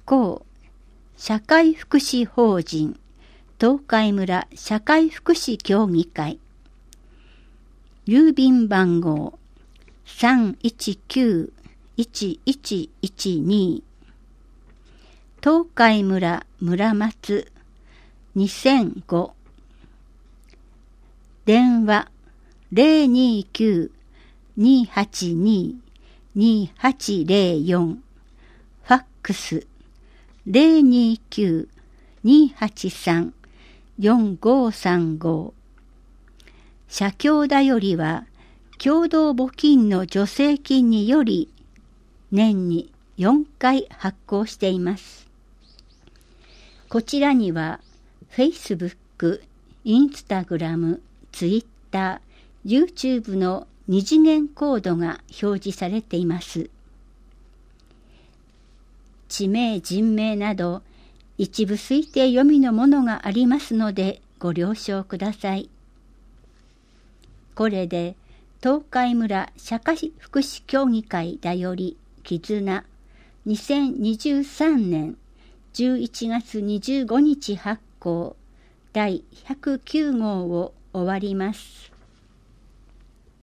公社会福祉法人東海村社会福祉協議会、郵便番号319-1112、東海村村松2005、電話029-282-2804、ファックス029-283-4535。社協だよりは共同募金の助成金により年に4回発行しています。こちらには Facebook、Instagram、Twitter、YouTube の二次元コードが表示されています。地名、人名など一部推定読みのものがありますのでご了承ください。これで東海村社会福祉協議会だより絆2023年11月25日発行第109号を終わります。